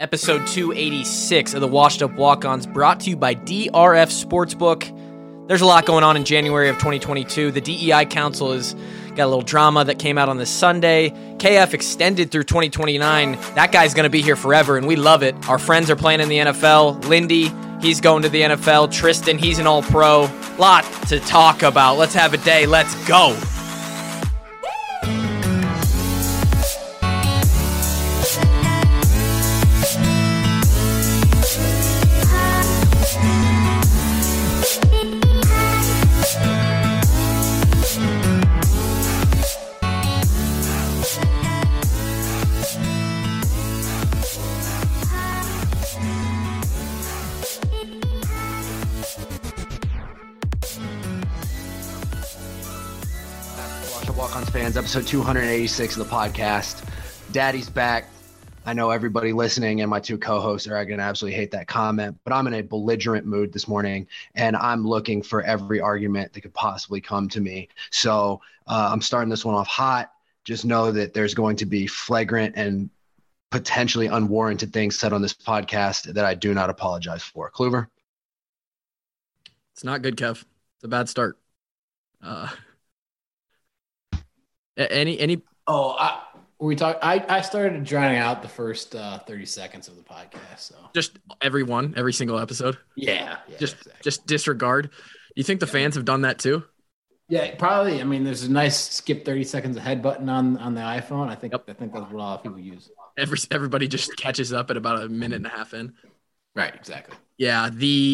Episode 286 of the Washed Up Walk-Ons, brought to you by DRF Sportsbook. There's a lot going on in January of 2022. The DEI Council has got a little drama that came out on this Sunday. KF extended through 2029. That guy's going to be here forever, and we love it. Our friends are playing in the NFL. Lindy, he's going to the NFL. Tristan, he's an all-pro. Lot to talk about. Let's have a day. Let's go. Fans, episode 286 of the podcast. Daddy's back. I know everybody listening and my two co-hosts are going to absolutely hate that comment, but I'm in a belligerent mood this morning, and I'm looking for every argument that could possibly come to me. So I'm starting this one off hot. Just know that there's going to be flagrant and potentially unwarranted things said on this podcast that I do not apologize for. Kluver? It's not good, Kev. It's a bad start. Any I started drowning out the first 30 seconds of the podcast. So just every single episode. Yeah, just disregard. You think the fans have done that too? Yeah, probably. I mean, there's a nice skip 30 seconds ahead button on the iPhone. I think that's what a lot of people use. Everybody just catches up at about a minute and a half in. Right, exactly. Yeah,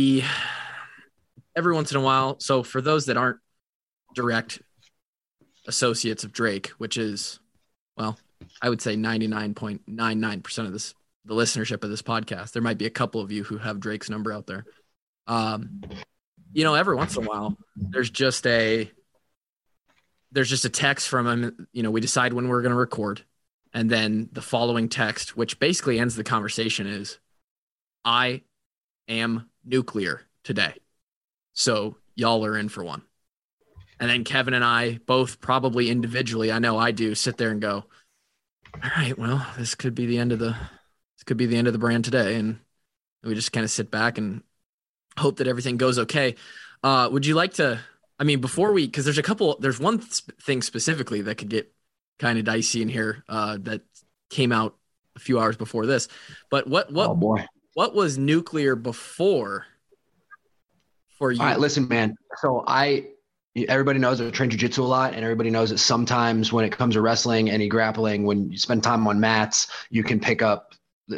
every once in a while. So for those that aren't direct associates of Drake, which is, well, I would say 99.99% of the listenership of this podcast. There might be a couple of you who have Drake's number out there. Every once in a while, there's just a text from him. We decide when we're going to record, and then the following text, which basically ends the conversation, is, "I am nuclear today, so y'all are in for one." And then Kevin and I both, probably individually, I know I do, sit there and go, all right, well, this could be the end of the brand today. And we just kind of sit back and hope that everything goes okay. Would you like to, because there's one thing specifically that could get kind of dicey in here that came out a few hours before this. But what was nuclear before for you? All right, listen, man. So everybody knows I train jiu-jitsu a lot, and everybody knows that sometimes when it comes to wrestling, any grappling, when you spend time on mats, you can pick up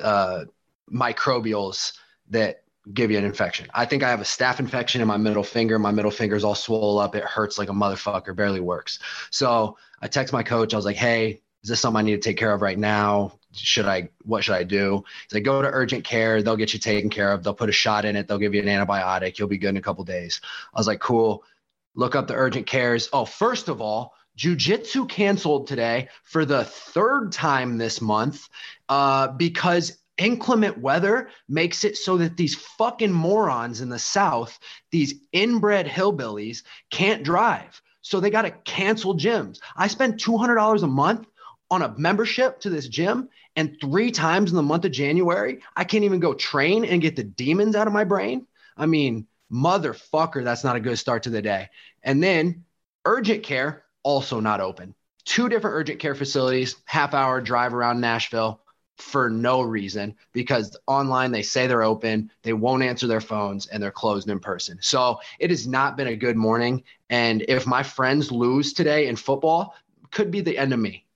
microbials that give you an infection. I think I have a staph infection in my middle finger. My middle finger's all swollen up. It hurts like a motherfucker, barely works. So I text my coach. I was like, hey, is this something I need to take care of right now? What should I do? He's like, go to urgent care. They'll get you taken care of. They'll put a shot in it. They'll give you an antibiotic. You'll be good in a couple days. I was like, cool. Look up the urgent cares. Oh, first of all, jiu-jitsu canceled today for the third time this month because inclement weather makes it so that these fucking morons in the South, these inbred hillbillies, can't drive. So they got to cancel gyms. I spend $200 a month on a membership to this gym, and 3 times in the month of January, I can't even go train and get the demons out of my brain. I mean, motherfucker, that's not a good start to the day. And then urgent care, also not open. 2 different urgent care facilities, half-hour drive around Nashville for no reason, because online they say they're open, they won't answer their phones, and they're closed in person. So it has not been a good morning. And if my friends lose today in football, could be the end of me.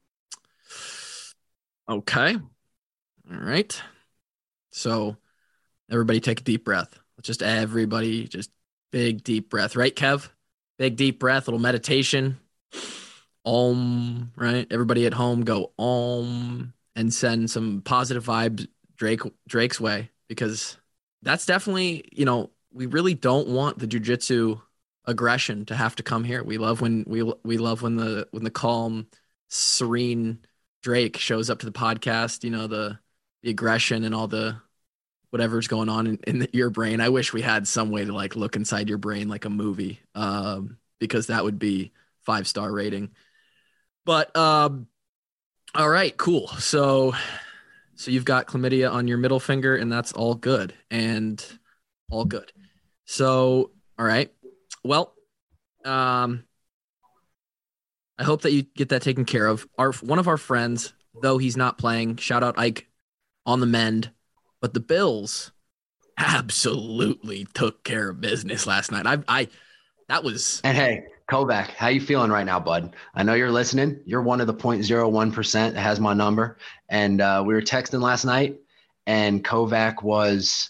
Okay. All right. So everybody take a deep breath. Just big, deep breath. Right, Kev? Big, deep breath, little meditation. Om, right? Everybody at home go om and send some positive vibes Drake's way, because that's definitely, we really don't want the jiu-jitsu aggression to have to come here. We love when the calm, serene Drake shows up to the podcast, the aggression and all the whatever's going on in your brain. I wish we had some way to look inside your brain like a movie, because that would be 5-star rating. But all right, cool. So So you've got chlamydia on your middle finger, and that's all good and all good. So, all right. Well, I hope that you get that taken care of. One of our friends, though he's not playing, shout out Ike, on the mend, but the Bills absolutely took care of business last night. That was. And hey, Kovac, how you feeling right now, bud? I know you're listening. You're one of the 0.01% that has my number. And we were texting last night, and Kovac was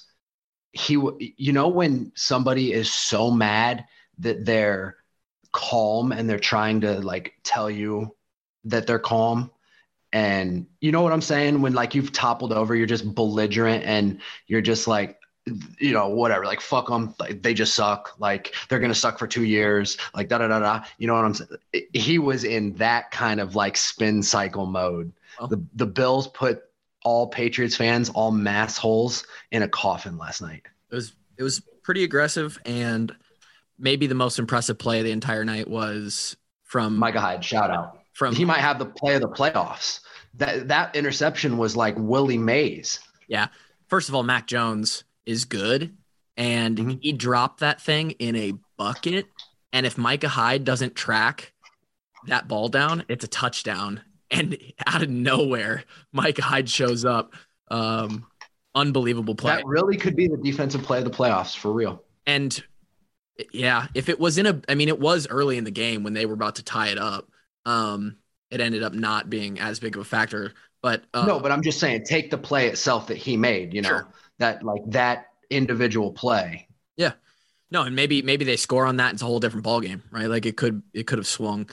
when somebody is so mad that they're calm and they're trying to like tell you that they're calm. And you know what I'm saying? When like you've toppled over, you're just belligerent and you're just like, whatever, like fuck them, like they just suck, like they're gonna suck for 2 years, like da da da da. You know what I'm saying? He was in that kind of like spin cycle mode. Oh. The Bills put all Patriots fans, all mass holes, in a coffin last night. It was pretty aggressive, and maybe the most impressive play of the entire night was from Micah Hyde. Shout out. He might have the play of the playoffs. That interception was like Willie Mays. Yeah. First of all, Mac Jones is good, and he dropped that thing in a bucket. And if Micah Hyde doesn't track that ball down, it's a touchdown. And out of nowhere, Micah Hyde shows up. Unbelievable play. That really could be the defensive play of the playoffs for real. And yeah, if it was it was early in the game when they were about to tie it up. It ended up not being as big of a factor. But no, but I'm just saying, take the play itself that he made, sure. that individual play. Yeah. No, and maybe they score on that. It's a whole different ballgame, right? Like it could have swung.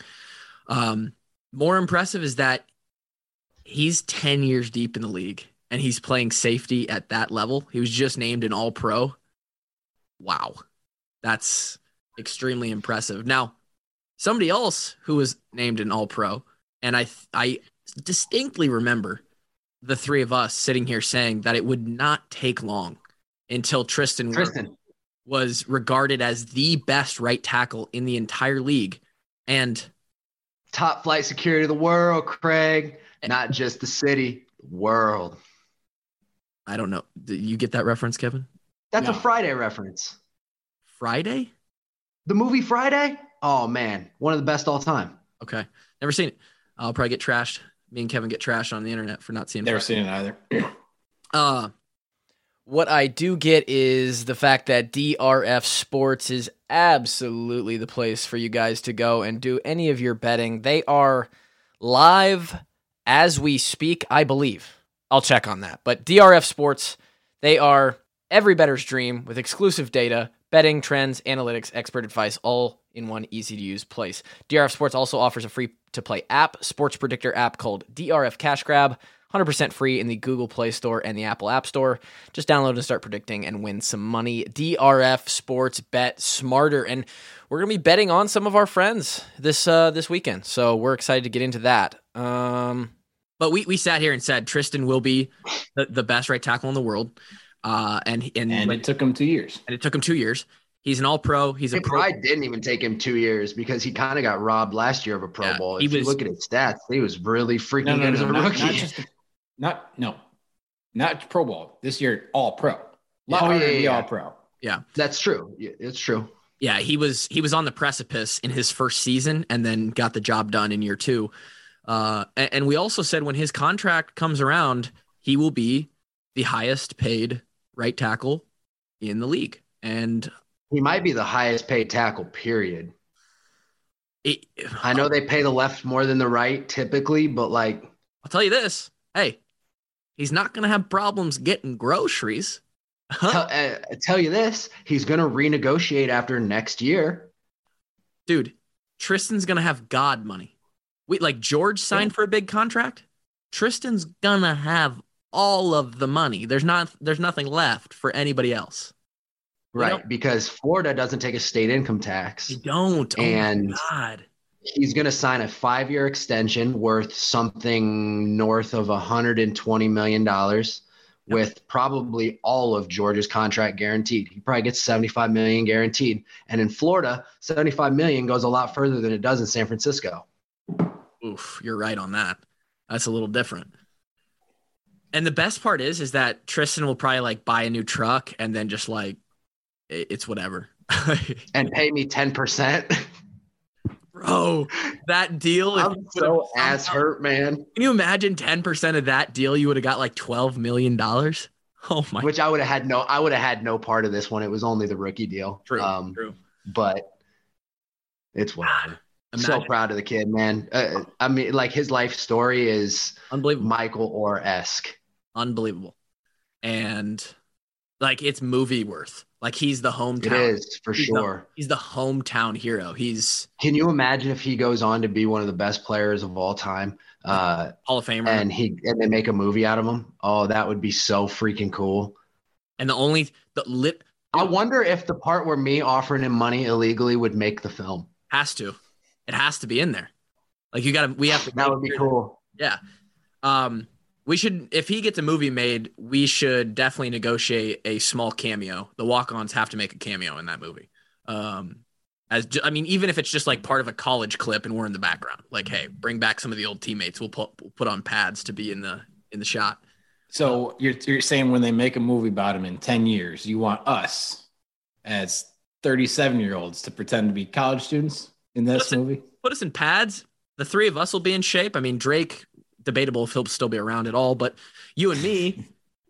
More impressive is that he's 10 years deep in the league and he's playing safety at that level. He was just named an All-Pro. Wow. That's extremely impressive. Now, somebody else who was named an All-Pro, and I distinctly remember the three of us sitting here saying that it would not take long until Tristan was regarded as the best right tackle in the entire league. And top flight security of the world, Craig, not just the city, world. I don't know. Did you get that reference, Kevin? That's a Friday reference. Friday? The movie Friday? Oh, man. One of the best all time. Okay. Never seen it. I'll probably get trashed. Me and Kevin get trashed on the internet for not seeing it. Never Friday. seen it either. What I do get is the fact that DRF Sports is absolutely the place for you guys to go and do any of your betting. They are live as we speak, I believe. I'll check on that. But DRF Sports, they are every bettor's dream with exclusive data, betting, trends, analytics, expert advice, all in one easy-to-use place. DRF Sports also offers a free-to-play app, sports predictor app called DRF Cash Grab, 100% free in the Google Play Store and the Apple App Store. Just download and start predicting and win some money. DRF Sports, bet smarter. And we're going to be betting on some of our friends this weekend, so we're excited to get into that. But we sat here and said Tristan will be the best right tackle in the world. And it took him 2 years. And it took him 2 years. He's an All-Pro. He's a pro. I didn't even take him 2 years because he kind of got robbed last year of a Pro Bowl. If you look at his stats, he was really freaking good as a rookie. Not Pro Bowl. This year, All-Pro. All-Pro. Yeah, that's true. It's true. Yeah, he was on the precipice in his first season and then got the job done in year two. And we also said when his contract comes around, he will be the highest paid right tackle in the league. And he might be the highest paid tackle, period. I know they pay the left more than the right typically, but like, I'll tell you this. Hey, he's not going to have problems getting groceries. Tell you this. He's going to renegotiate after next year. Dude, Tristan's going to have God money. George signed for a big contract. Tristan's going to have all of the money. There's nothing left for anybody else. Right, because Florida doesn't take a state income tax. They don't. And oh my God. He's going to sign a 5-year extension worth something north of $120 million with probably all of Georgia's contract guaranteed. He probably gets $75 million guaranteed. And in Florida, $75 million goes a lot further than it does in San Francisco. Oof, you're right on that. That's a little different. And the best part is that Tristan will probably like buy a new truck and then just like it's whatever. And pay me 10%. Bro, that deal. I'm so ass hurt, man. Can you imagine 10% of that deal? You would have got like $12 million. Oh my. Which I would have had no part of this one. It was only the rookie deal. True. But it's whatever. Imagine. So proud of the kid, man. I mean, like his life story is Unbelievable. Michael Orr-esque. Unbelievable. And like it's movie worth. Like he's the hometown. It is for sure. He's the hometown hero. Can you imagine if he goes on to be one of the best players of all time? Hall of Famer. And they make a movie out of him. Oh, that would be so freaking cool. And I wonder if the part where me offering him money illegally would make the film. It has to be in there. Like we have to. That would be cool. Yeah. We should, if he gets a movie made, we should definitely negotiate a small cameo. The walk-ons have to make a cameo in that movie. Even if it's just like part of a college clip and we're in the background, like, hey, bring back some of the old teammates. We'll put on pads to be in the shot. So you're saying when they make a movie about him in 10 years, you want us as 37-year-olds to pretend to be college students in this movie? Put us in pads. The three of us will be in shape. I mean, Drake, debatable if he'll still be around at all, but you and me,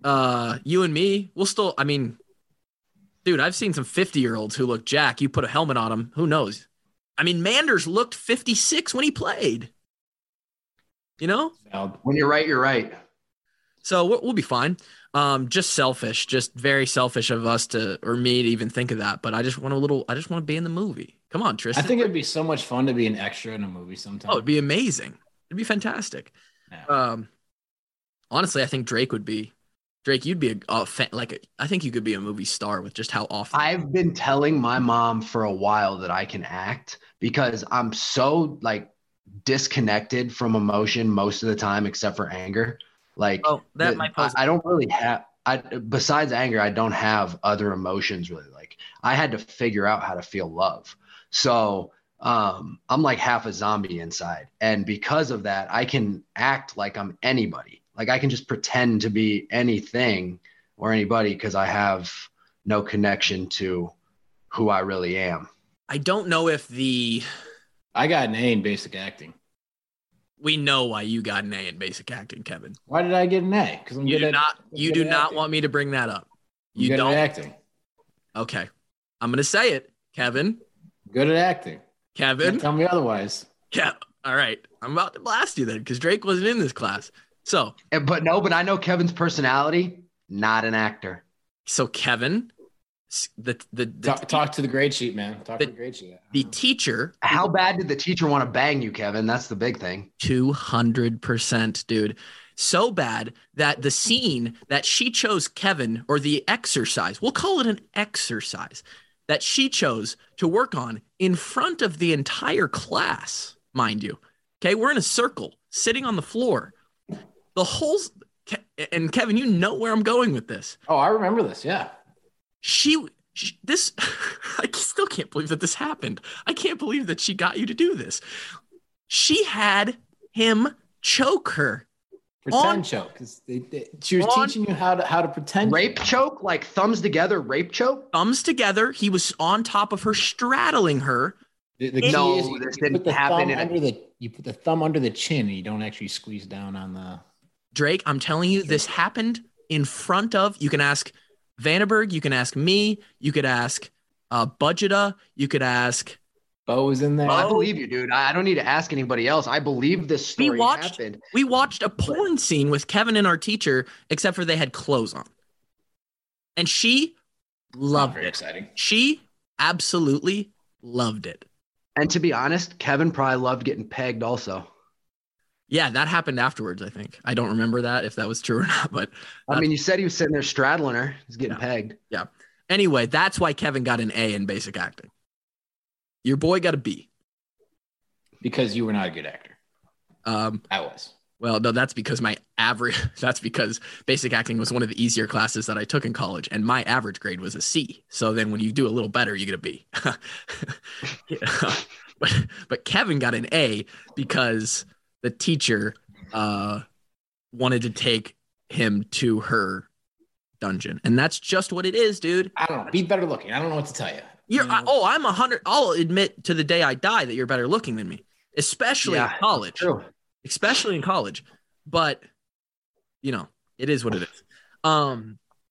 we'll still, I mean, dude, I've seen some 50-year-olds who look jack. You put a helmet on them, who knows? I mean, Manders looked 56 when he played. You know? When you're right, you're right. So we'll be fine. Just very selfish of us or me to even think of that. But I just want to be in the movie. Come on, Tristan. I think it'd be so much fun to be an extra in a movie sometime. Oh, it'd be amazing. It'd be fantastic. Yeah. Honestly, I think Drake, you'd be I think you could be a movie star with just how often. I've been telling my mom for a while that I can act because I'm so like disconnected from emotion most of the time, except for anger. Like I don't really have, besides anger, I don't have other emotions really. Like I had to figure out how to feel love. So I'm like half a zombie inside. And because of that, I can act like I'm anybody. Like I can just pretend to be anything or anybody because I have no connection to who I really am. I don't know if I got an A in basic acting. We know why you got an A in basic acting, Kevin. Why did I get an A? Because you do not want me to bring that up. You don't. Good at acting. Okay. I'm going to say it, Kevin. Good at acting. Kevin. Can't tell me otherwise. Yeah. All right. I'm about to blast you then because Drake wasn't in this class. So. But I know Kevin's personality, not an actor. So Kevin, talk to the grade sheet, man. Talk to the grade sheet. The teacher. How bad did the teacher want to bang you, Kevin? That's the big thing. 200%, dude. So bad that the scene that she chose Kevin, or the exercise, we'll call it an exercise, that she chose to work on in front of the entire class, mind you. Okay, we're in a circle, sitting on the floor. The whole, and Kevin, you know where I'm going with this. Oh, I remember this, yeah. I still can't believe that this happened. I can't believe that she got you to do this. She had him choke her. Pretend choke. She was teaching you how to pretend. Rape choke? Like thumbs together, rape choke? Thumbs together. He was on top of her, straddling her. The key is this didn't happen. You put the thumb under the chin and you don't actually squeeze down on the... Drake, I'm telling you, this happened in front of, you can ask Vandenberg, you can ask me, you could ask Budgeta, you could ask... Bo was in there. Well, I believe you, dude. I don't need to ask anybody else. I believe this story happened. We watched a porn scene with Kevin and our teacher, except for they had clothes on. And she loved it. Exciting. She absolutely loved it. And to be honest, Kevin probably loved getting pegged also. Yeah, that happened afterwards, I think. I don't remember that, if that was true or not. But I mean, you said he was sitting there straddling her. He's getting pegged. Yeah. Anyway, that's why Kevin got an A in basic acting. Your boy got a B. Because you were not a good actor. I was. Well, no, that's because that's because basic acting was one of the easier classes that I took in college, and my average grade was a C. So then when you do a little better, you get a B. But Kevin got an A because the teacher wanted to take him to her dungeon. And that's just what it is, dude. I don't know. Be better looking. I don't know what to tell you. I'm 100. I'll admit to the day I die that you're better looking than me, especially in college. True. Especially in college. But, it is what it is.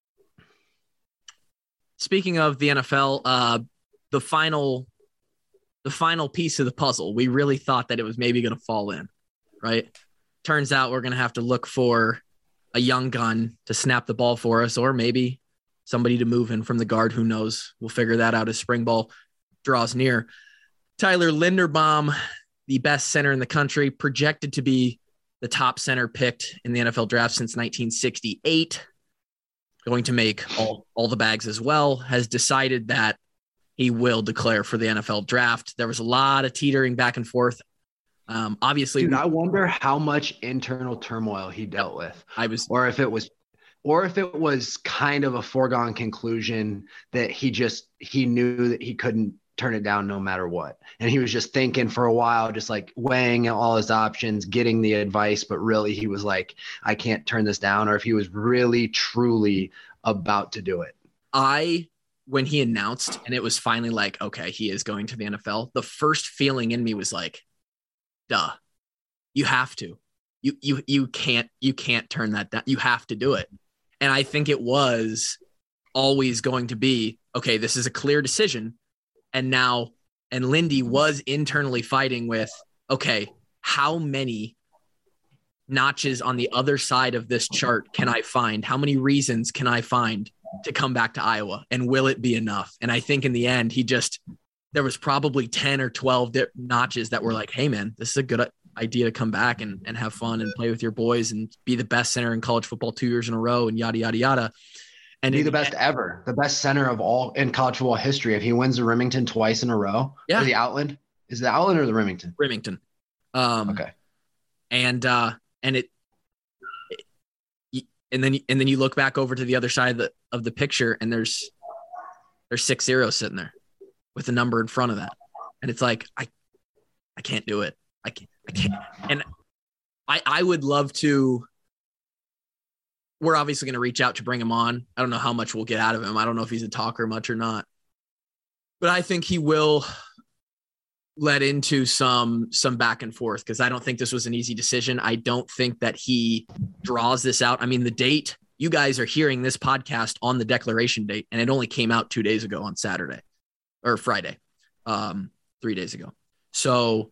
Speaking of the NFL, the final piece of the puzzle, we really thought that it was maybe going to fall in, right? Turns out we're going to have to look for a young gun to snap the ball for us, or maybe somebody to move in from the guard. Who knows? We'll figure that out as spring ball draws near. Tyler Linderbaum, the best center in the country, projected to be the top center picked in the NFL draft since 1968, going to make all the bags as well, has decided that he will declare for the NFL draft. There was a lot of teetering back and forth. Obviously, dude, I wonder how much internal turmoil he dealt with. Or if it was kind of a foregone conclusion that he knew that he couldn't turn it down no matter what. And he was just thinking for a while, just like weighing all his options, getting the advice, but really he was like, I can't turn this down. Or if he was really, truly about to do it. When he announced and it was finally like, okay, he is going to the NFL, the first feeling in me was like, duh, you have to. You can't turn that down. You have to do it. And I think it was always going to be, okay, this is a clear decision. And Lindy was internally fighting with, okay, how many notches on the other side of this chart can I find? How many reasons can I find to come back to Iowa? And will it be enough? And I think in the end, there was probably 10 or 12 notches that were like, hey man, this is a good idea to come back and have fun and play with your boys and be the best center in college football 2 years in a row and yada, yada, yada. And be the best ever, the best center of all in college football history. If he wins the Remington twice in a row, yeah. Or the Outland, is it the Outland or the Remington? Remington. Okay. And then you look back over to the other side of the picture and there's 6 zeros sitting there with a number in front of that. And it's like, I can't do it. I can't. And I would love to. We're obviously going to reach out to bring him on. I don't know how much we'll get out of him. I don't know if he's a talker much or not, but I think he will let into some back and forth because I don't think this was an easy decision. I don't think that he draws this out. I mean, the date, you guys are hearing this podcast on the declaration date, and it only came out 2 days ago on Saturday or Friday, 3 days ago. So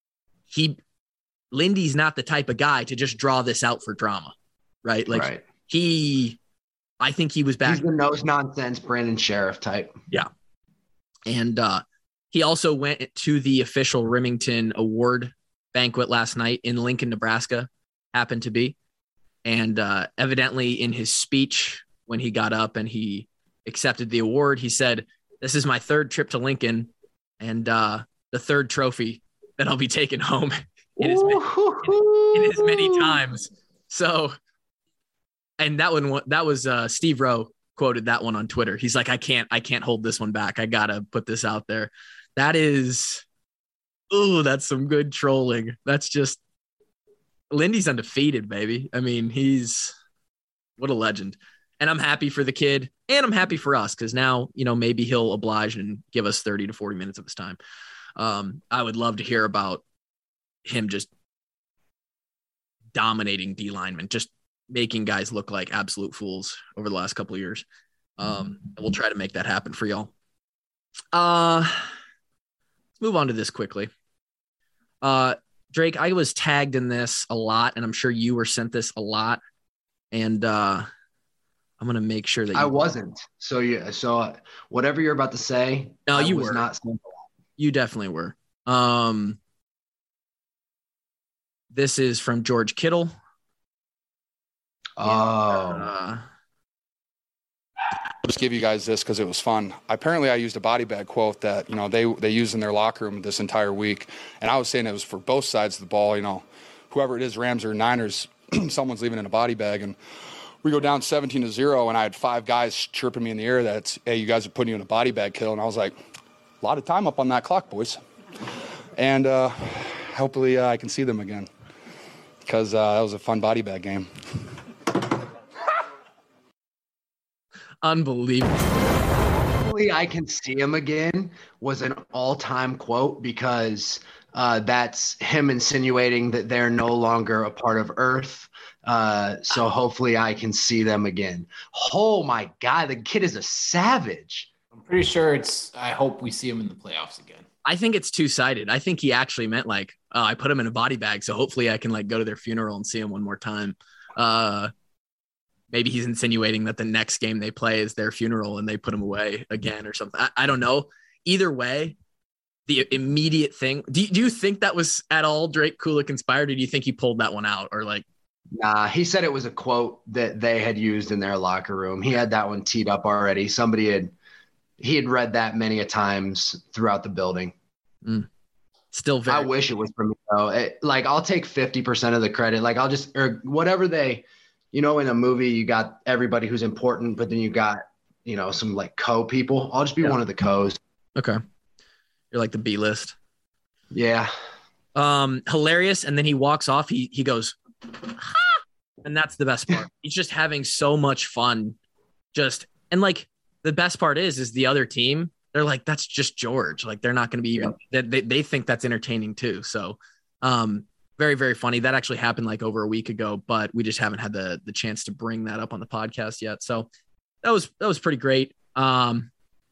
Lindy's not the type of guy to just draw this out for drama, right? Like right. I think he was back. He's the nose nonsense Brandon Sheriff type. Yeah. And he also went to the official Remington Award banquet last night in Lincoln, Nebraska, happened to be. And evidently in his speech, when he got up and he accepted the award, he said, "This is my third trip to Lincoln and the third trophy that I'll be taking home in as many times." So, and that was Steve Rowe quoted that one on Twitter. He's like, I can't hold this one back. I gotta put this out there. That's some good trolling. That's just, Lindy's undefeated, baby. I mean, what a legend. And I'm happy for the kid and I'm happy for us because now, maybe he'll oblige and give us 30 to 40 minutes of his time. I would love to hear about him just dominating D linemen, just making guys look like absolute fools over the last couple of years. We'll try to make that happen for y'all. Let's move on to this quickly. Drake, I was tagged in this a lot, and I'm sure you were sent this a lot. And I'm going to make sure that I wasn't. So yeah. So whatever you're about to say, no, you was were not. You definitely were. This is from George Kittle. I'll just give you guys this because it was fun. Apparently, I used a body bag quote that they used in their locker room this entire week, and I was saying it was for both sides of the ball. Whoever it is, Rams or Niners, someone's leaving in a body bag, and we go down 17-0, and I had 5 guys chirping me in the ear that, hey, you guys are putting you in a body bag, Kittle, and I was like, a lot of time up on that clock, boys, and hopefully I can see them again because that was a fun body bag game. Unbelievable. Hopefully I can see him again was an all-time quote because that's him insinuating that they're no longer a part of Earth. So hopefully I can see them again. Oh my God, the kid is a savage. I'm pretty sure I hope we see him in the playoffs again. I think it's two-sided. I think he actually meant like, oh, I put him in a body bag, so hopefully I can like go to their funeral and see him one more time. Maybe he's insinuating that the next game they play is their funeral and they put him away again or something. I don't know. Either way, the immediate thing. Do you think that was at all Drake Kulik inspired, or do you think he pulled that one out? Or like, Nah, he said it was a quote that they had used in their locker room. He had that one teed up already. He had read that many a times throughout the building. Still very. I wish it was for me though. I'll take 50% of the credit. Like or whatever they. In a movie, you got everybody who's important, but then you got, some like co-people. I'll just be one of the co's. Okay. You're like the B list. Yeah. Hilarious. And then he walks off. He goes, ha! And that's the best part. He's just having so much fun. And like the best part is the other team, they're like, that's just George. Like they're not going to be even, they think that's entertaining too. So, very, very funny. That actually happened like over a week ago, but we just haven't had the chance to bring that up on the podcast yet. So that was pretty great. And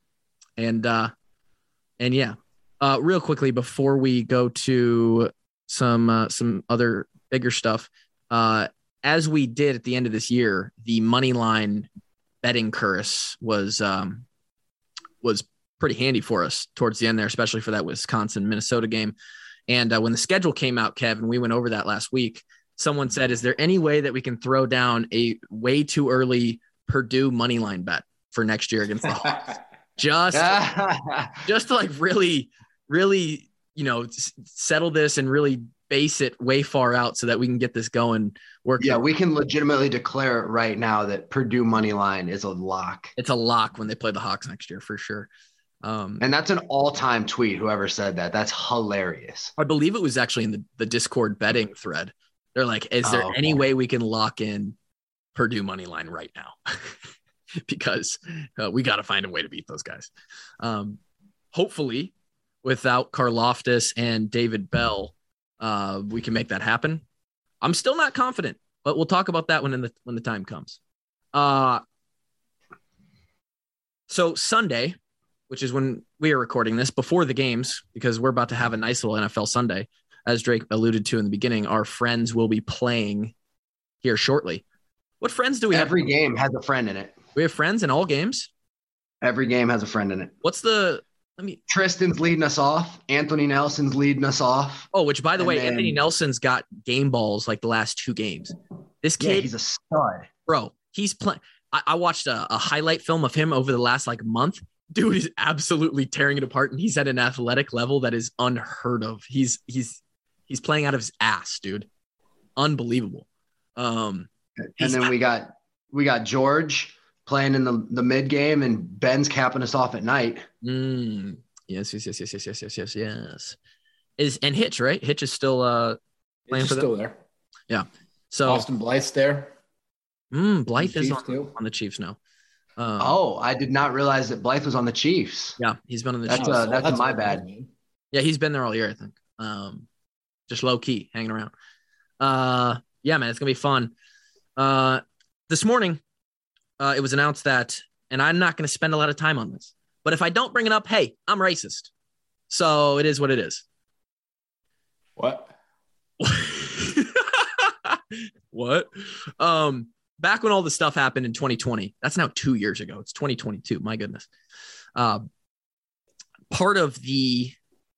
yeah, real quickly before we go to some other bigger stuff, as we did at the end of this year, the money line betting curse was pretty handy for us towards the end there, especially for that Wisconsin-Minnesota game. And when the schedule came out, Kevin, we went over that last week. Someone said, is there any way that we can throw down a way too early Purdue money line bet for next year against the Hawks? just to like really, really, settle this and really base it way far out so that we can get this going. Yeah, we can legitimately declare it right now that Purdue money line is a lock. It's a lock when they play the Hawks next year for sure. And that's an all-time tweet. Whoever said that, that's hilarious. I believe it was actually in the Discord betting thread. They're like, is there any way we can lock in Purdue money line right now? Because we got to find a way to beat those guys. Hopefully without Karlaftis and David Bell, we can make that happen. I'm still not confident, but we'll talk about that when the time comes. So Sunday, which is when we are recording this before the games, because we're about to have a nice little NFL Sunday. As Drake alluded to in the beginning, our friends will be playing here shortly. What friends do we have? Every game has a friend in it. We have friends in all games? Every game has a friend in it. Tristan's leading us off. Anthony Nelson's leading us off. Oh, which by the way, Anthony Nelson's got game balls like the last two games. This kid, he's a stud. Bro, he's playing. I watched a highlight film of him over the last like month. Dude is absolutely tearing it apart, and he's at an athletic level that is unheard of. He's playing out of his ass, dude. Unbelievable. And then we got George playing in the mid game, and Ben's capping us off at night. Yes. And Hitch, right? Hitch is still playing for them. Still there. Yeah. So Austin Blythe's there. Blythe is on the Chiefs now. I did not realize that Blythe was on the Chiefs. Yeah, he's been on the Chiefs. That's my bad. Yeah, he's been there all year, I think. Just low key, hanging around. Yeah, man, it's gonna be fun. This morning, it was announced that, and I'm not gonna spend a lot of time on this, but if I don't bring it up, hey, I'm racist. So it is what it is. What? What? Back when all this stuff happened in 2020, that's now 2 years ago. It's 2022. My goodness. Part of the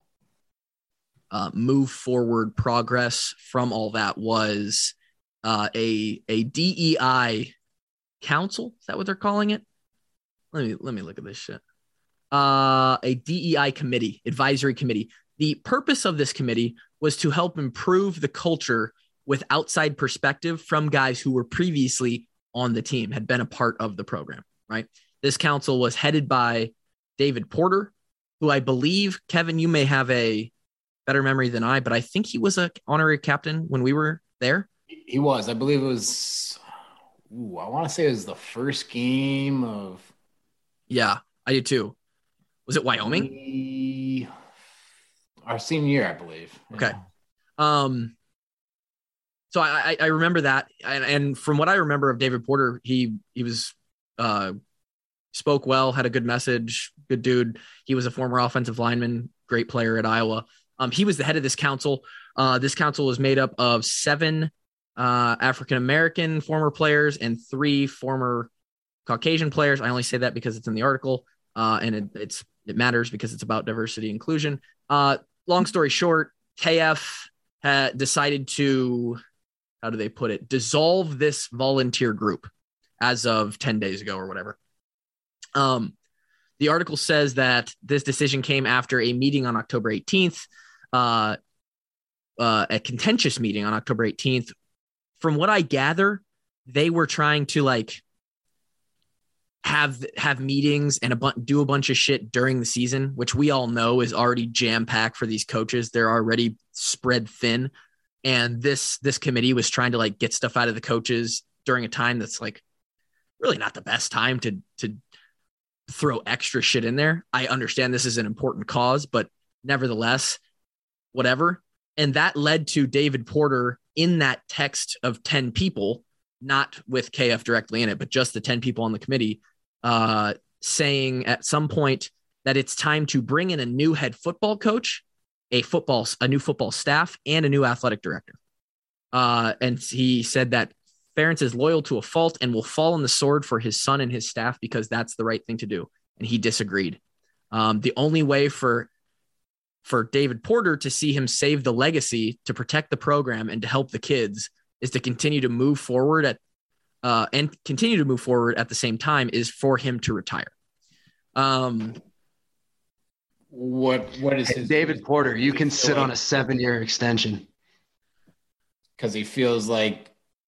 move forward progress from all that was a DEI council. Is that what they're calling it? Let me look at this shit. A DEI committee, advisory committee. The purpose of this committee was to help improve the culture with outside perspective from guys who were previously on the team, had been a part of the program, right? This council was headed by David Porter, who I believe, Kevin, you may have a better memory than I, but I think he was an honorary captain when we were there. He was. I believe it was I want to say it was the first game of Yeah, I do too. Was it Wyoming? Our senior year, I believe. Okay. So I remember that, and from what I remember of David Porter, he was spoke well, had a good message, good dude. He was a former offensive lineman, great player at Iowa. He was the head of this council. This council was made up of 7 African American former players and 3 former Caucasian players. I only say that because it's in the article, and it matters because it's about diversity inclusion. Long story short, KF had decided to, how do they put it, dissolve this volunteer group as of 10 days ago or whatever. The article says that this decision came after a meeting on October 18th, a contentious meeting on October 18th. From what I gather, they were trying to have meetings and do a bunch of shit during the season, which we all know is already jam-packed for these coaches. They're already spread thin. And this committee was trying to get stuff out of the coaches during a time that's really not the best time to throw extra shit in there. I understand this is an important cause, but nevertheless, whatever. And that led to David Porter in that text of 10 people, not with KF directly in it, but just the 10 people on the committee, saying at some point that it's time to bring in a new head football coach, a new football staff, and a new athletic director. And he said that Ferentz is loyal to a fault and will fall on the sword for his son and his staff because that's the right thing to do. And he disagreed. The only way for David Porter to see him save the legacy, to protect the program, and to help the kids is to continue to move forward at the same time is for him to retire. What is his David Porter? You can sit on a 7-year extension because he feels like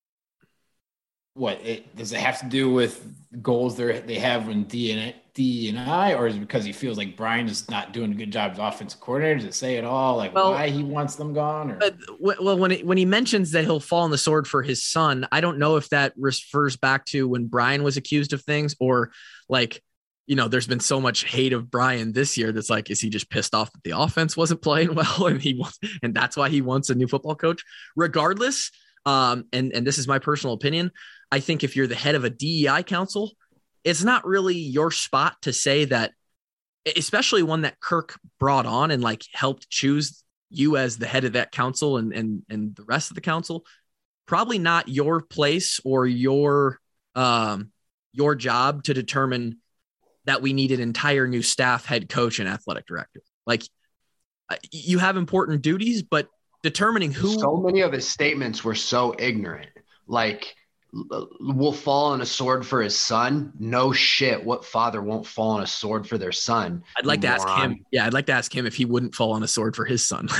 does it have to do with goals they have in D&I, or is it because he feels like Brian is not doing a good job as offensive coordinator? Does it say at all why he wants them gone? Or? Well, when he mentions that he'll fall on the sword for his son, I don't know if that refers back to when Brian was accused of things, or there's been so much hate of Brian this year that's is he just pissed off that the offense wasn't playing well and that's why he wants a new football coach? Regardless, and this is my personal opinion, I think if you're the head of a DEI council, it's not really your spot to say that, especially one that Kirk brought on and helped choose you as the head of that council and the rest of the council. Probably not your place or your job to determine that we need an entire new staff, head coach, and athletic director. You have important duties, but determining who. So many of his statements were so ignorant. Will fall on a sword for his son. No shit. What father won't fall on a sword for their son? I'd like to ask him. Yeah, I'd like to ask him if he wouldn't fall on a sword for his son.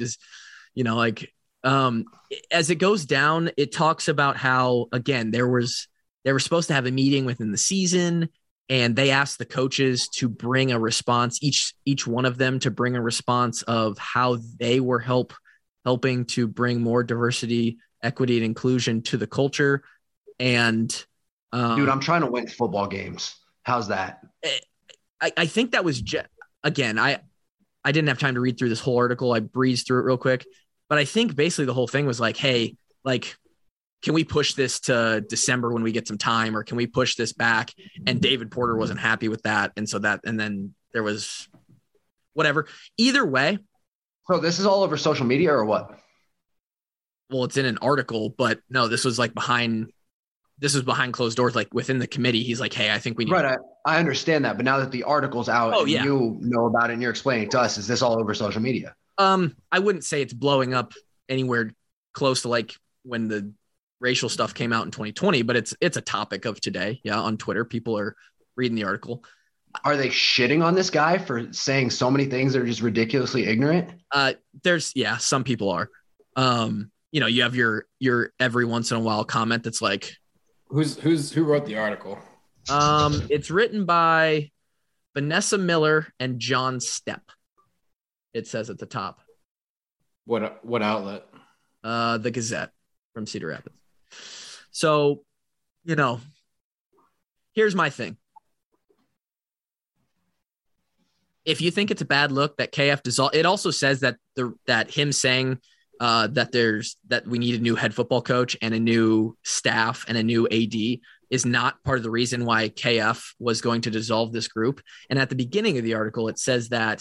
As it goes down, it talks about how, again, they were supposed to have a meeting within the season, and they asked the coaches to bring a response, each one of them to bring a response of how they were helping to bring more diversity, equity, and inclusion to the culture. And dude, I'm trying to win football games. How's that? I think that was again, I didn't have time to read through this whole article. I breezed through it real quick, but I think basically the whole thing was hey, can we push this to December when we get some time, or can we push this back? And David Porter wasn't happy with that. And then there was whatever. Either way. So this is all over social media or what? Well, it's in an article, but no, this was behind closed doors, within the committee. He's hey, I think we need. Right. I understand that. But now that the article's out and you know about it and you're explaining it to us, is this all over social media? I wouldn't say it's blowing up anywhere close to when the racial stuff came out in 2020, but it's a topic of today. Yeah. On Twitter, people are reading the article. Are they shitting on this guy for saying so many things that are just ridiculously ignorant? Some people are. You have your every once in a while comment that's who wrote the article? It's written by Vanessa Miller and John Stepp. It says at the top. What outlet? The Gazette from Cedar Rapids. So here's my thing. If you think it's a bad look that KF dissolved, it also says that that him saying that we need a new head football coach and a new staff and a new AD is not part of the reason why KF was going to dissolve this group. And at the beginning of the article, it says that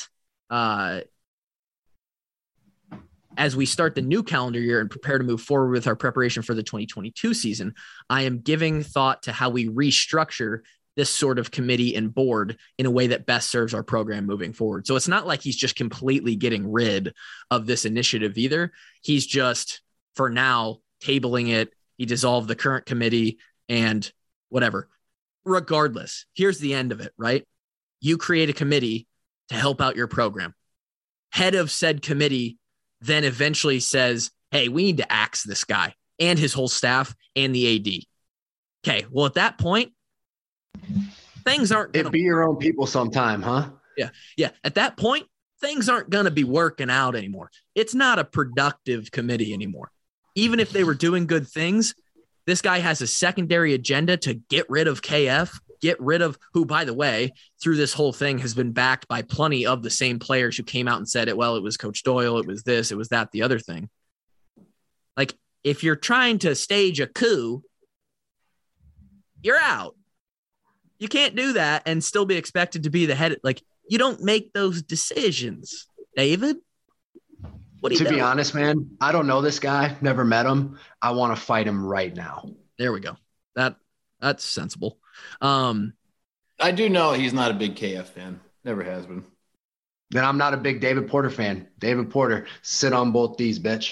as we start the new calendar year and prepare to move forward with our preparation for the 2022 season, I am giving thought to how we restructure this sort of committee and board in a way that best serves our program moving forward. So it's not like he's just completely getting rid of this initiative either. He's just, for now, tabling it. He dissolved the current committee and whatever. Regardless, here's the end of it, right? You create a committee to help out your program. Head of said committee then eventually says, hey, we need to axe this guy and his whole staff and the AD. Okay, well, at that point, things aren't going to be your own people sometime, huh? Yeah. At that point, things aren't going to be working out anymore. It's not a productive committee anymore. Even if they were doing good things, this guy has a secondary agenda to get rid of KF, get rid of who, by the way, through this whole thing has been backed by plenty of the same players who came out and said it. Well, it was Coach Doyle. It was this, it was that, the other thing. Like, if you're trying to stage a coup, you're out. You can't do that and still be expected to be the head. Like, you don't make those decisions, David. What do you To be honest, man, I don't know this guy. Never met him. I want to fight him right now. There we go. That's sensible. I do know he's not a big KF fan. Never has been. Then I'm not a big David Porter fan. David Porter, sit on both these, bitch.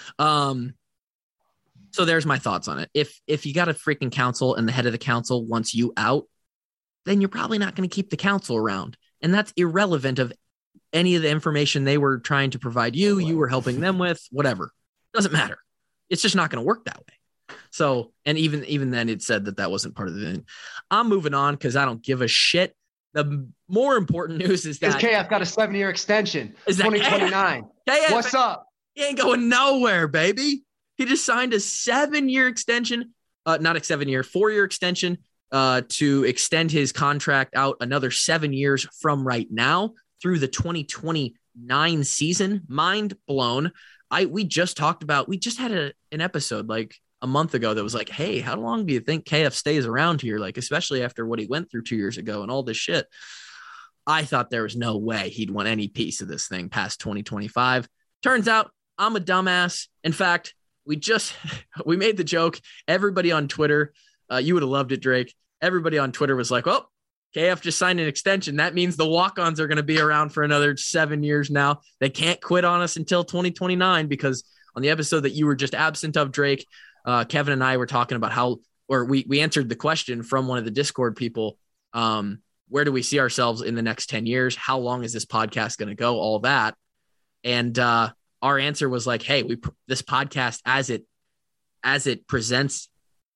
So there's my thoughts on it. If you got a freaking council and the head of the council wants you out, then you're probably not going to keep the council around. And that's irrelevant of any of the information they were trying to provide you were helping them with, whatever. Doesn't matter. It's just not going to work that way. So, and even then it said that wasn't part of the thing. I'm moving on because I don't give a shit. The more important news is that KF got a 7-year extension. Is that 2029. KF, what's up? He ain't going nowhere, baby. He just signed a 7-year extension, not a 7-year, 4-year extension to extend his contract out another 7 years from right now through the 2029 season. Mind blown. We just had an episode like a month ago that was like, hey, how long do you think KF stays around here? Like, especially after what he went through 2 years ago and all this shit. I thought there was no way he'd want any piece of this thing past 2025. Turns out I'm a dumbass. In fact, we made the joke. Everybody on Twitter, you would have loved it, Drake. Everybody on Twitter was like, oh, KF just signed an extension. That means the walk-ons are going to be around for another 7 years now. They can't quit on us until 2029 because on the episode that you were just absent of, Drake, Kevin and I were talking about we answered the question from one of the Discord people. Where do we see ourselves in the next 10 years? How long is this podcast going to go? All that. And our answer was like, hey, this podcast as it presents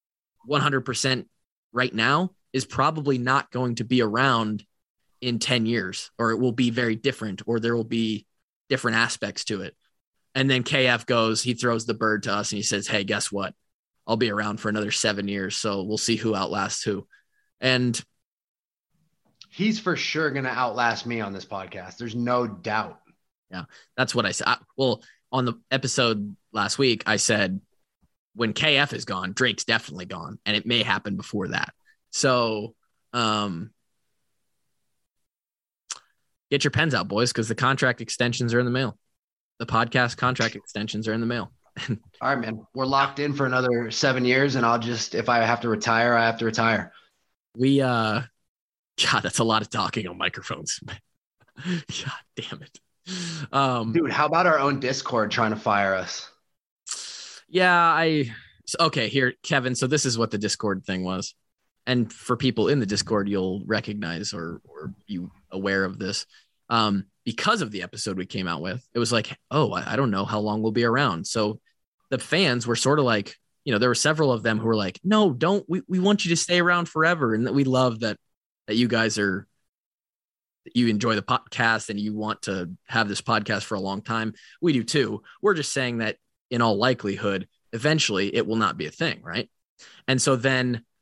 100% right now is probably not going to be around in 10 years, or it will be very different, or there will be different aspects to it. And then KF he throws the bird to us and he says, hey, guess what? I'll be around for another 7 years. So we'll see who outlasts who. And he's for sure going to outlast me on this podcast. There's no doubt. Yeah, that's what I said. Well, on the episode last week, I said, when KF is gone, Drake's definitely gone. And it may happen before that. So get your pens out, boys, because the contract extensions are in the mail. The podcast contract extensions are in the mail. All right, man. We're locked in for another 7 years, and if I have to retire, I have to retire. God, that's a lot of talking on microphones. God damn it. Dude, how about our own Discord trying to fire us? Yeah, okay, here, Kevin. So this is what the Discord thing was. And for people in the Discord, you'll recognize or you aware of this. Because of the episode we came out with, it was like, oh, I don't know how long we'll be around. So the fans were sort of like, there were several of them who were like, no, don't, we want you to stay around forever. And that we love that you guys you enjoy the podcast and you want to have this podcast for a long time. We do too. We're just saying that in all likelihood, eventually it will not be a thing. Right. And so then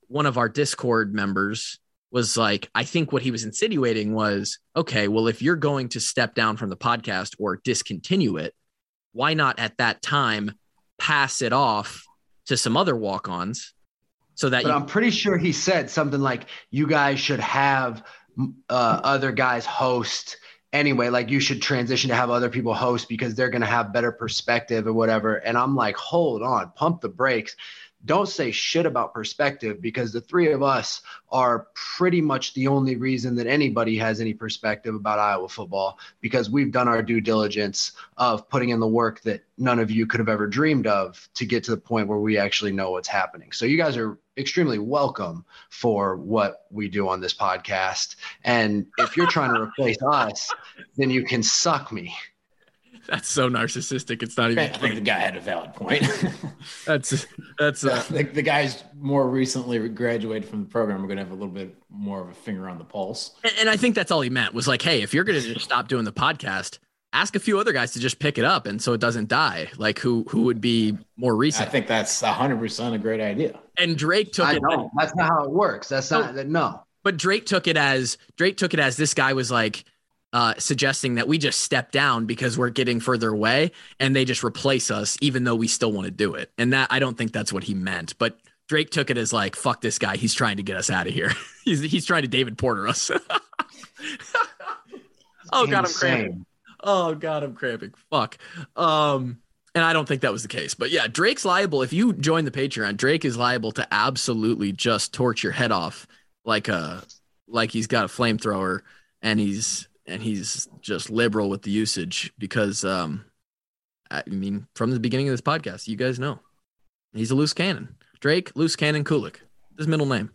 one of our Discord members was like, I think what he was insinuating was, okay, well, if you're going to step down from the podcast or discontinue it, why not at that time pass it off to some other walk-ons so that I'm pretty sure he said something like, you guys should have other guys host anyway, like you should transition to have other people host because they're going to have better perspective or whatever. And I'm like, hold on, pump the brakes. Don't say shit about perspective, because the three of us are pretty much the only reason that anybody has any perspective about Iowa football, because we've done our due diligence of putting in the work that none of you could have ever dreamed of to get to the point where we actually know what's happening. So you guys are extremely welcome for what we do on this podcast. And if you're trying to replace us, then you can suck me. That's so narcissistic. It's not even. I think the guy had a valid point. that's the guys more recently graduated from the program are going to have a little bit more of a finger on the pulse. And I think that's all he meant was like, hey, if you're going to just stop doing the podcast, ask a few other guys to just pick it up, and so it doesn't die. Like who would be more recent? I think that's 100% a great idea. And Drake took it. No, that's not how it works. That's not no. But Drake took it as this guy was like suggesting that we just step down because we're getting further away and they just replace us, even though we still want to do it. And that, I don't think that's what he meant, but Drake took it as like, fuck this guy. He's trying to get us out of here. he's trying to David Porter us. Oh God, I'm cramping. Oh God, I'm cramping. Fuck. And I don't think that was the case, but yeah, Drake's liable. If you join the Patreon, Drake is liable to absolutely just torch your head off like he's got a flamethrower, and he's just liberal with the usage because, I mean, from the beginning of this podcast, you guys know he's a loose cannon. Drake, loose cannon Kulik, his middle name.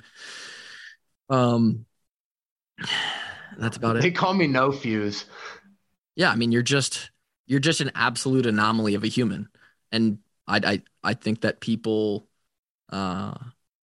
That's about it. They call me No Fuse. Yeah, I mean, you're just an absolute anomaly of a human, and I think that people, I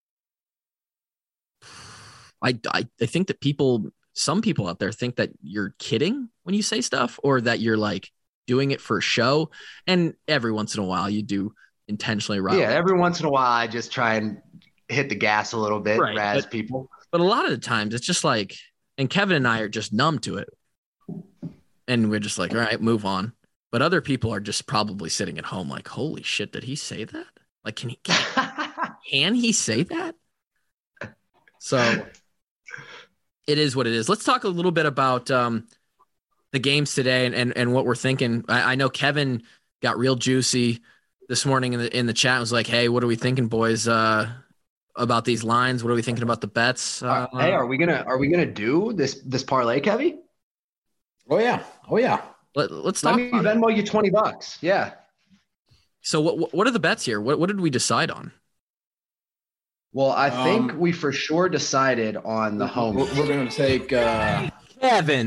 think that some people out there think that you're kidding when you say stuff, or that you're like doing it for show. And every once in a while you do intentionally rile. Yeah, every once in a while I just try and hit the gas a little bit, right, razz people. But a lot of the times it's just like, and Kevin and I are just numb to it. And we're just like, all right, move on. But other people are just probably sitting at home like, holy shit, did he say that? Like, can he say that? So it is what it is. Let's talk a little bit about the games today and what we're thinking. I know Kevin got real juicy this morning in the chat. Was like, hey, what are we thinking, boys, about these lines? What are we thinking about the bets? Hey, are we gonna do this parlay, Kevy? Oh yeah. Let's talk. Let me Venmo you $20. Yeah. So what are the bets here? What did we decide on? Well, I think we for sure decided on the home. We're going to take Kevin.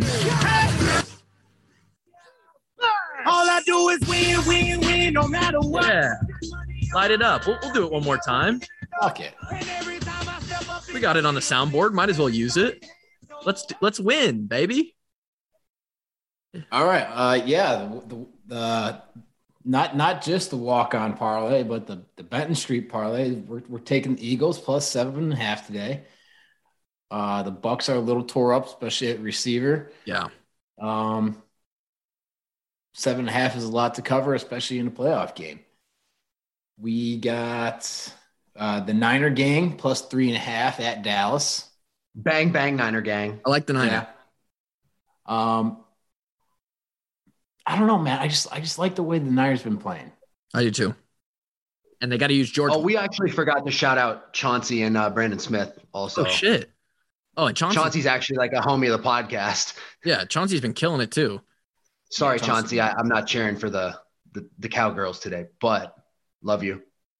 All I do is win, no matter what. Yeah. Light it up. We'll do it one more time. Fuck it. We got it on the soundboard. Might as well use it. Let's win, baby. All right. Yeah. The not just the walk-on parlay, but the Benton Street parlay. We're taking the Eagles plus 7.5 today. The Bucks are a little tore up, especially at receiver. Yeah. 7.5 is a lot to cover, especially in a playoff game. We got the Niner gang plus 3.5 at Dallas. Bang bang Niner gang. I like the Niner. Yeah. I don't know, man. I just like the way the Niners been playing. I do too. And they got to use George. Oh, we actually forgot to shout out Chauncey and Brandon Smith also. Oh shit. Oh, and Chauncey's actually like a homie of the podcast. Yeah, Chauncey's been killing it too. Sorry, Chauncey. I'm not cheering for the Cowgirls today, but love you.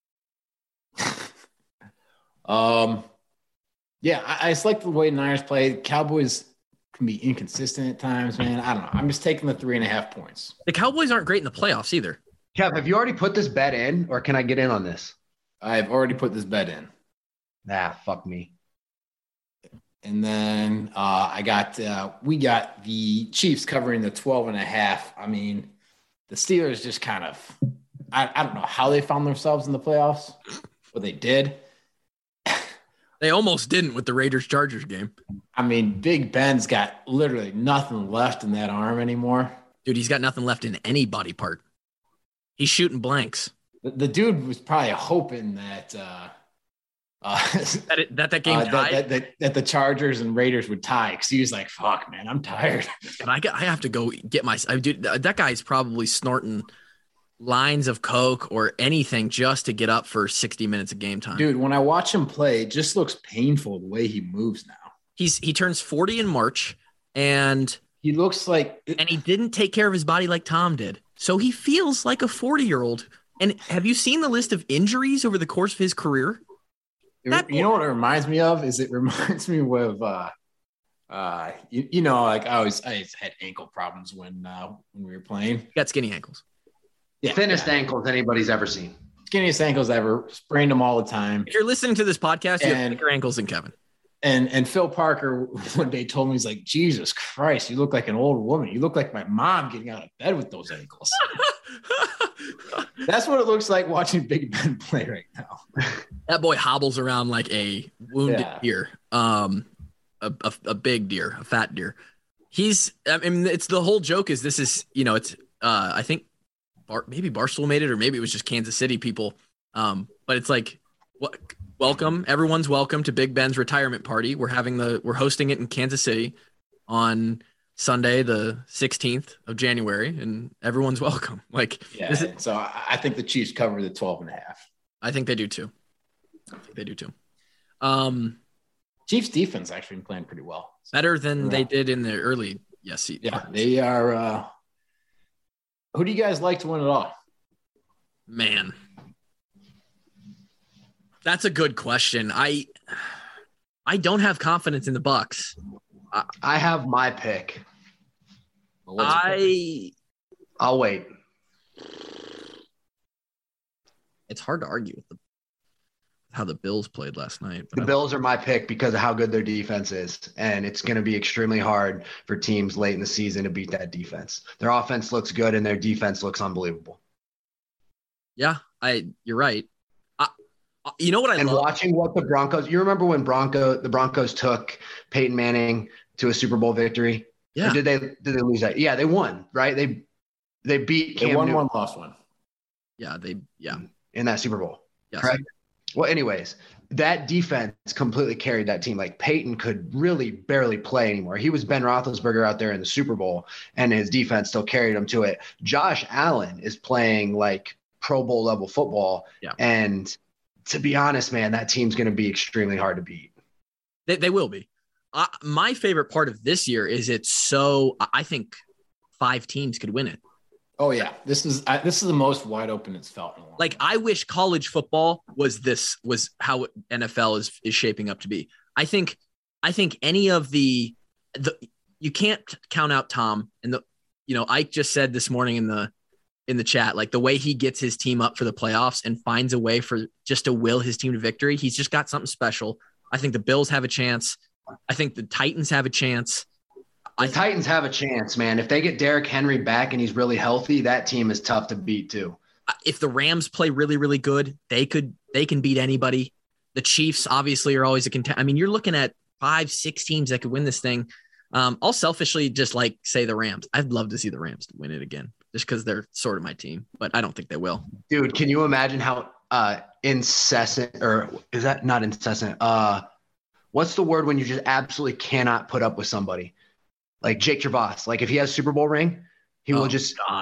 Yeah, I just like the way the Niners play. Cowboys can be inconsistent at times, man. I don't know. I'm just taking the 3.5 points. The Cowboys aren't great in the playoffs either. Kev, have you already put this bet in, or can I get in on this? I've already put this bet in. Nah, fuck me. And then we got the Chiefs covering the 12.5. I mean, the Steelers just kind of, I don't know how they found themselves in the playoffs, but they did. They almost didn't with the Raiders-Chargers game. I mean, Big Ben's got literally nothing left in that arm anymore. Dude, he's got nothing left in any body part. He's shooting blanks. The dude was probably hoping that that game tied. that the Chargers and Raiders would tie, because he was like, "Fuck, man, I'm tired." And I have to go get my dude. That guy's probably snorting lines of coke or anything just to get up for 60 minutes of game time. Dude, when I watch him play, it just looks painful the way he moves now. He turns 40 in March, and he looks like, and he didn't take care of his body like Tom did, so he feels like a 40-year-old. And have you seen the list of injuries over the course of his career? You know what it reminds me of? It reminds me of like I had ankle problems when we were playing. You got skinny ankles. Yeah, thinnest ankles anybody's ever seen. Skinniest ankles ever. Sprained them all the time. If you're listening to this podcast, you have thicker ankles than Kevin. And Phil Parker one day told me, he's like, Jesus Christ, you look like an old woman. You look like my mom getting out of bed with those ankles. That's what it looks like watching Big Ben play right now. That boy hobbles around like a wounded deer, a big deer, a fat deer. It's the whole joke is this is, I think maybe Barstool made it, or maybe it was just Kansas City people. But it's like, welcome. Everyone's welcome to Big Ben's retirement party. We're hosting it in Kansas City on Sunday, the 16th of January, and everyone's welcome. So I think the Chiefs cover the 12.5. I think they do too. Chiefs defense actually been playing pretty well. Better than they did in the early season. Yeah, they are. Who do you guys like to win it all? Man, that's a good question. I don't have confidence in the Bucs. I have my pick. I'll wait. It's hard to argue with how the Bills played last night. The Bills are my pick because of how good their defense is, and it's going to be extremely hard for teams late in the season to beat that defense. Their offense looks good, and their defense looks unbelievable. Yeah, you're right. You know what I love? Watching what the Broncos – you remember when the Broncos took Peyton Manning to a Super Bowl victory? Yeah. Or did they lose that? Yeah, they won, right? They beat Cam Newton. They won one, lost one. Yeah, in that Super Bowl. Yes. Correct? Well, anyways, that defense completely carried that team. Like, Peyton could really barely play anymore. He was Ben Roethlisberger out there in the Super Bowl, and his defense still carried him to it. Josh Allen is playing like Pro Bowl level football. Yeah. And to be honest, man, that team's going to be extremely hard to beat. They will be. My favorite part of this year is I think 5 teams could win it. Oh yeah, this is the most wide open it's felt in a long time. I wish college football was how NFL is shaping up to be. I think any of the you can't count out Tom, and Ike just said this morning in the chat, like the way he gets his team up for the playoffs and finds a way for just to will his team to victory. He's just got something special. I think the Bills have a chance. I think the Titans have a chance. The Titans have a chance, man. If they get Derrick Henry back and he's really healthy, that team is tough to beat too. If the Rams play really, really good, they can beat anybody. The Chiefs obviously are always a contender. I mean, you're looking at 5-6 teams that could win this thing. I'll selfishly just say the Rams. I'd love to see the Rams win it again, just because they're sort of my team, but I don't think they will. Dude, can you imagine how incessant, or is that not incessant? What's the word when you just absolutely cannot put up with somebody? Like Jake Gervais. Like if he has a Super Bowl ring, he will just –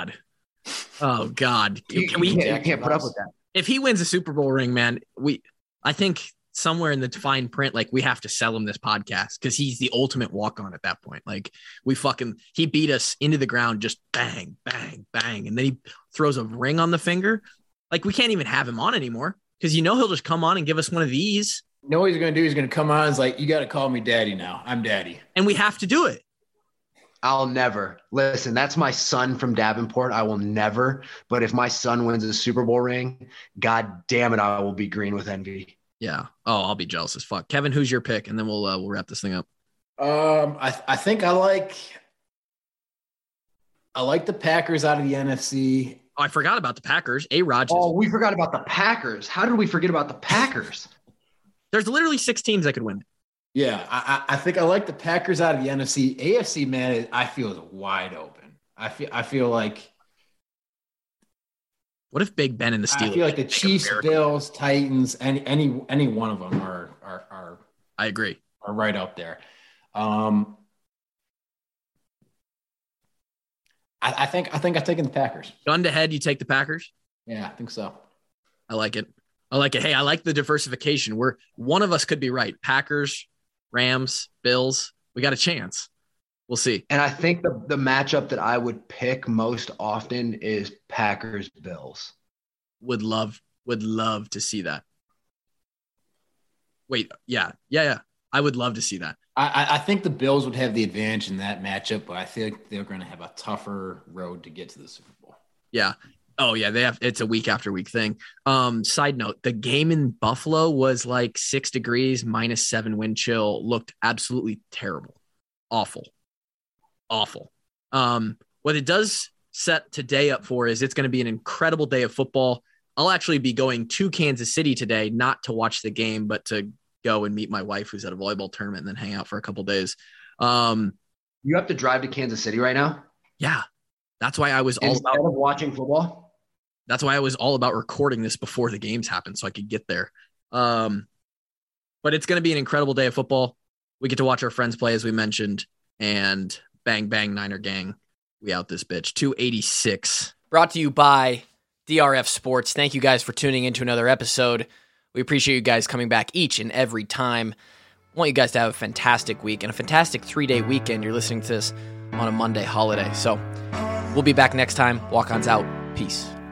Oh, God. You can't put up with that. If he wins a Super Bowl ring, man, I think somewhere in the fine print, we have to sell him this podcast because he's the ultimate walk-on at that point. He beat us into the ground, just bang, bang, bang. And then he throws a ring on the finger. We can't even have him on anymore because he'll just come on and give us one of these. You know what he's going to do? He's going to come on. It's like, you got to call me daddy now. I'm daddy. And we have to do it. I'll never. Listen, that's my son from Davenport. I will never. But if my son wins a Super Bowl ring, God damn it, I will be green with envy. Yeah. Oh, I'll be jealous as fuck. Kevin, who's your pick? And then we'll wrap this thing up. I think I like the Packers out of the NFC. Oh, I forgot about the Packers. A-Rod. Oh, we forgot about the Packers. How did we forget about the Packers? There's literally 6 teams that could win it. Yeah, I think I like the Packers out of the NFC. AFC, man, I feel is wide open. I feel like. What if Big Ben and the Steelers? I feel like the Chiefs, Bills, Titans, any one of them are. I agree. Are right up there. I think I'm taking the Packers. Gun to head, you take the Packers? Yeah, I think so. I like it. Hey, I like the diversification. One of us could be right. Packers, Rams, Bills. We got a chance. We'll see. And I think the matchup that I would pick most often is Packers Bills. Would love to see that. Wait, yeah. I would love to see that. I think the Bills would have the advantage in that matchup, but I feel like they're going to have a tougher road to get to the Super Bowl. Yeah. Oh yeah, it's a week after week thing. Side note, the game in Buffalo was like 6 degrees, -7 wind chill, looked absolutely terrible. Awful. What it does set today up for is it's going to be an incredible day of football. I'll actually be going to Kansas City today, not to watch the game, but to go and meet my wife who's at a volleyball tournament and then hang out for a couple days. You have to drive to Kansas City right now? Yeah. That's why I was Instead of watching football? That's why I was all about recording this before the games happened so I could get there. But it's going to be an incredible day of football. We get to watch our friends play, as we mentioned, and bang, bang, Niner gang. We out this bitch. 286. Brought to you by DRF Sports. Thank you guys for tuning into another episode. We appreciate you guys coming back each and every time. I want you guys to have a fantastic week and a fantastic 3-day weekend. You're listening to this on a Monday holiday. So we'll be back next time. Walk-ons out. Peace.